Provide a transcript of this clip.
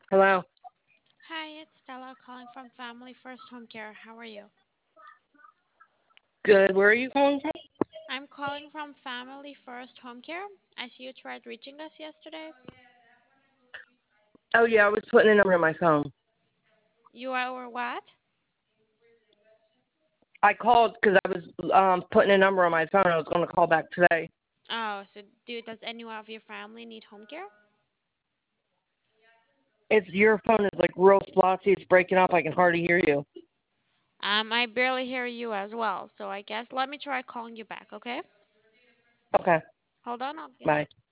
Hello. Hi, it's Stella calling from Family First Home Care. How are you? Good. Where are you calling from? I'm calling from Family First Home Care. I see you tried reaching us yesterday. Oh yeah, I was putting a number in my phone. You are what? I called because I was putting a number on my phone. I was going to call back today. Oh, so does anyone of your family need home care? It's your phone is like real spotty. It's breaking up. I can hardly hear you. I barely hear you as well, so I guess let me try calling you back, okay? Okay. Hold on, I'll get. Bye.